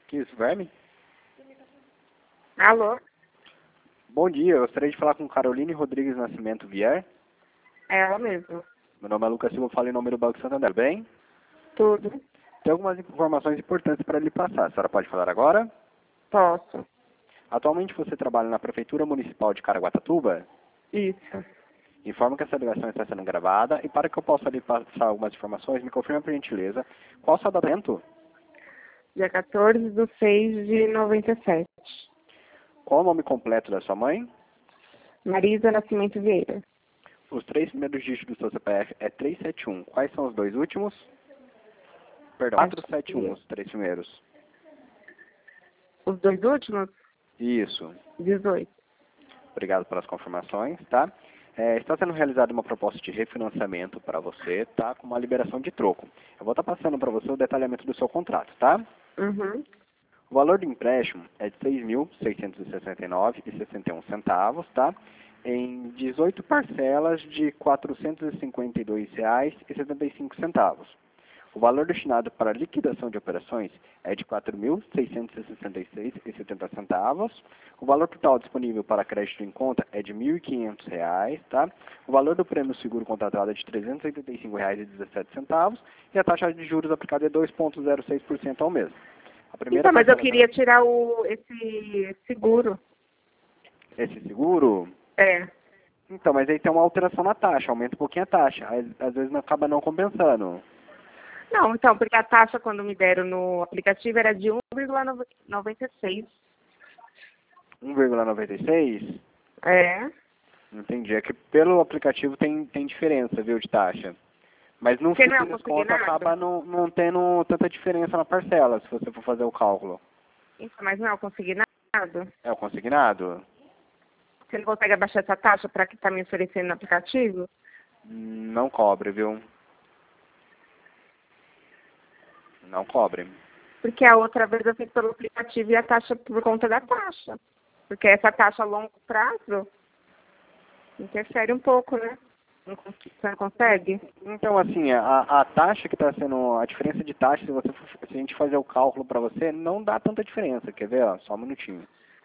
Que isso, verme? Alô? Bom dia, eu gostaria de falar com Caroline Rodrigues Nascimento Vier. É ela mesmo. Meu nome é Lucas Silva, falo em nome do Banco Santander. Bem? Tudo? Tem algumas informações importantes para lhe passar. A senhora pode falar agora? Posso. Atualmente você trabalha na Prefeitura Municipal de Caraguatatuba? Isso. Informo que essa ligação está sendo gravada e para que eu possa lhe passar algumas informações, me confirme por gentileza qual o seu datamento, Dia 14/6/97. qual o nome completo da sua mãe, Marisa Nascimento Vieira. os 3 primeiros dígitos do seu CPF é 371. Quais são os 2 últimos? Perdão, 471, os 3 primeiros. Os 2 últimos? Isso. 18. Obrigado pelas confirmações, tá? Está sendo realizada uma proposta de refinanciamento para você, tá? Com uma liberação de troco. Eu vou estar passando para você o detalhamento do seu contrato, tá? Uhum. O valor do empréstimo é de R$ 6.669,61, tá? Em 18 parcelas de R$ 452,75. O valor destinado para liquidação de operações é de R$ 4.666,70. O valor total disponível para crédito em conta é de R$ 1.500, tá? O valor do prêmio seguro contratado é de R$ 385,17 e a taxa de juros aplicada é 2,06% ao mês. A primeira Então, mas eu parcela queria tirar esse seguro. esse seguro, É. então, mas aí tem uma alteração na taxa, aumenta um pouquinho a taxa, às vezes não acaba não compensando. Não, então, porque a taxa quando me deram no aplicativo era de 1,96. 1,96? É. Entendi. É que pelo aplicativo tem diferença, viu, de taxa. Mas no Porque fim não é o das contas consignado? acaba não tendo tanta diferença na parcela, se você for fazer o cálculo. Então, mas não é o consignado? É o consignado? Você não consegue abaixar essa taxa para que está me oferecendo no aplicativo? Não cobre, viu? Não cobre. Porque a outra vez eu fiz pelo aplicativo e a taxa por conta da taxa. Porque essa taxa a longo prazo interfere um pouco, né? Você não consegue? Então, assim, a taxa que está sendo, a diferença de taxa, se a gente fazer o cálculo para você, não dá tanta diferença. Quer ver? Ó, só um minutinho.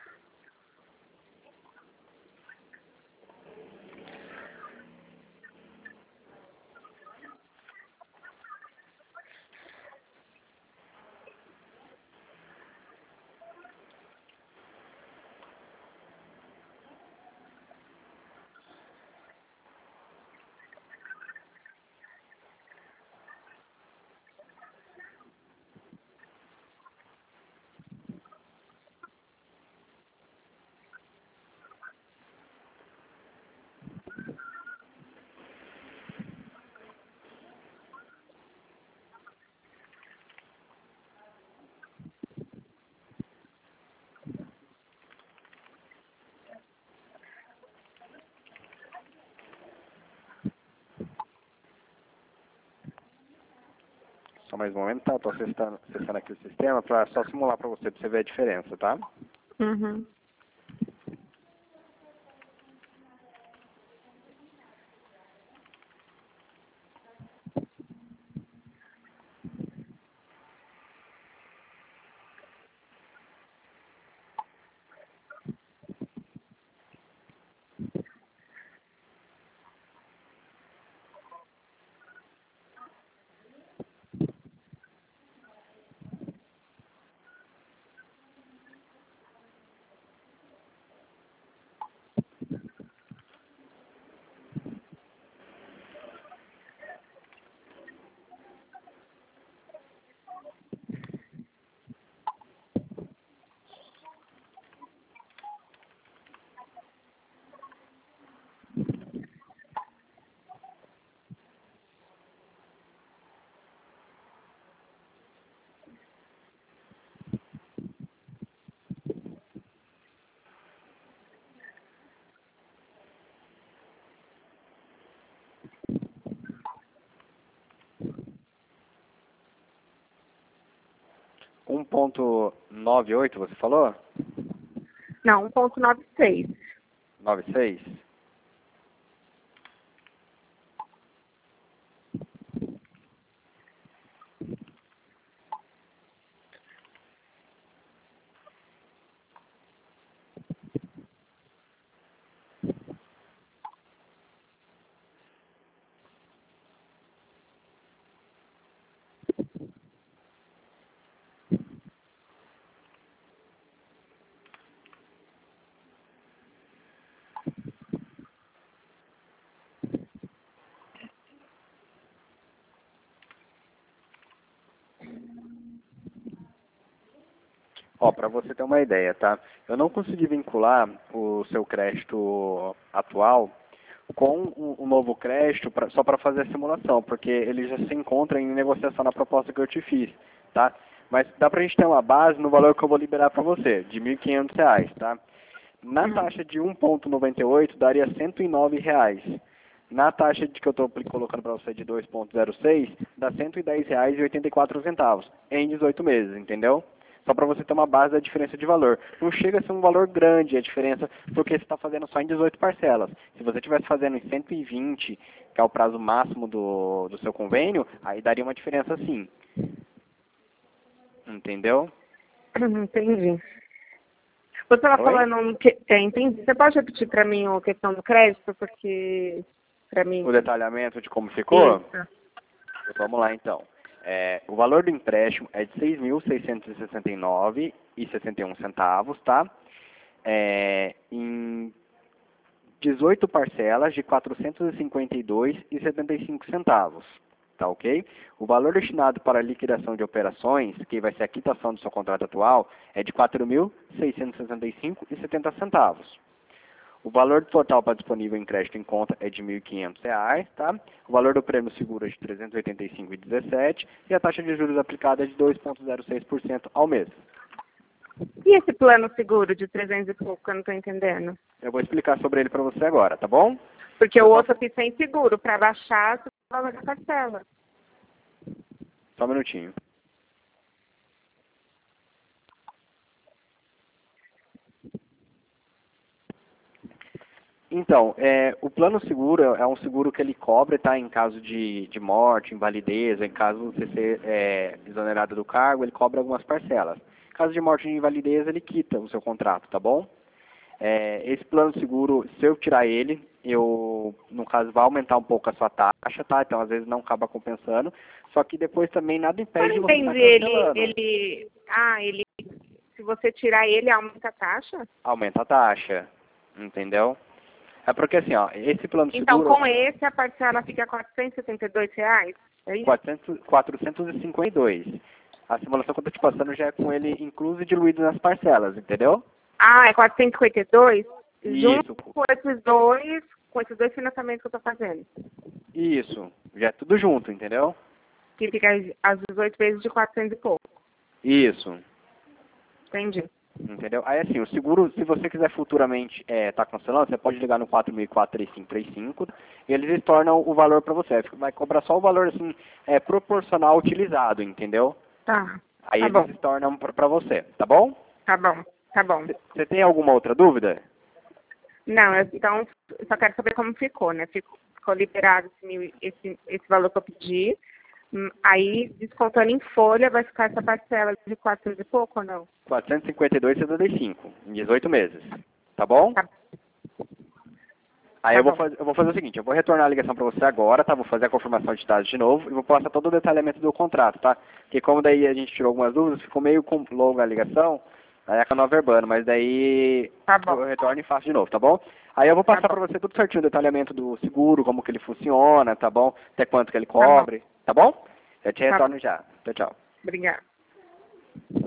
Só mais um momento, tá? Estou acessando aqui o sistema para só simular para você ver a diferença, tá? Uhum. Um 1,98 você falou? Não, 1,96. 96? Ó, para você ter uma ideia, tá? Eu não consegui vincular o seu crédito atual com um novo crédito só para fazer a simulação, porque ele já se encontra em negociação na proposta que eu te fiz, tá? Mas dá pra gente ter uma base no valor que eu vou liberar para você, de R$ 1.500, tá? Na taxa de 1,98 daria R$ 109. Na taxa de que eu estou colocando para você de 2,06, dá R$ 110,84 em 18 meses, entendeu? Só para você ter uma base da diferença de valor. Não chega a ser um valor grande a diferença, porque você está fazendo só em 18 parcelas. Se você estivesse fazendo em 120, que é o prazo máximo do seu convênio, aí daria uma diferença sim. Entendeu? Entendi. Você estava falando que... entendi. Você pode repetir para mim a questão do crédito? Porque, para mim... O detalhamento de como ficou? Isso. Vamos lá, então. O valor do empréstimo é de R$ 6.669,61, tá? Em 18 parcelas de R$ 452,75, tá ok? O valor destinado para a liquidação de operações, que vai ser a quitação do seu contrato atual, é de R$ 4.665,70. O valor total para disponível em crédito em conta é de R$ 1.500, tá? O valor do prêmio seguro é de R$ 385,17 e a taxa de juros aplicada é de 2,06% ao mês. E esse plano seguro de 300 e pouco, eu não estou entendendo. Eu vou explicar sobre ele para você agora, tá bom? Porque o outro eu fiz sem seguro, para baixar o valor da parcela. Só um minutinho. Então, o plano seguro é um seguro que ele cobre, tá, em caso de morte, invalidez, em caso você ser exonerado do cargo, ele cobre algumas parcelas. Em caso de morte e invalidez, ele quita o seu contrato, tá bom? Esse plano seguro, se eu tirar ele, no caso, vai aumentar um pouco a sua taxa, tá? Então, às vezes, não acaba compensando. Só que depois também nada impede de você estar cancelando. Se você tirar ele, aumenta a taxa? Aumenta a taxa, entendeu? É porque assim, ó, esse plano então, seguro... Então, com esse, a parcela fica R$ 472, é isso? 452. A simulação que eu tô te passando já é com ele incluso e diluído nas parcelas, entendeu? Ah, é 452? Isso. Junto com esses dois financiamentos que eu tô fazendo. Isso. Já é tudo junto, entendeu? Que fica as 18 vezes de 400 e pouco. Isso. Entendi. Entendeu? Aí assim, o seguro, se você quiser futuramente tá cancelando, você pode ligar no 4004-3535 e eles retornam o valor para você. Vai cobrar só o valor assim, proporcional utilizado, entendeu? Tá. Aí tá eles bom. retornam para você, tá bom? Tá bom, tá bom. Você tem alguma outra dúvida? Não, então, eu só quero saber como ficou, né? Ficou liberado esse valor que eu pedi. Aí, descontando em folha, vai ficar essa parcela de 400 e pouco ou não? 452,75 em 18 meses. Tá bom? Tá. Aí Tá eu bom. vou fazer o seguinte, eu vou retornar a ligação para você agora, tá? Vou fazer a confirmação de dados de novo e vou passar todo o detalhamento do contrato, tá? Porque como daí a gente tirou algumas dúvidas, ficou meio longa a ligação, aí acabou averbando, mas daí Tá bom. eu retorno e faço de novo, tá bom? Aí eu vou passar Tá para você tudo certinho, o detalhamento do seguro, como que ele funciona, tá bom? Até quanto que ele cobre, tá bom? Eu te retorno já. Tchau, tchau. Obrigada.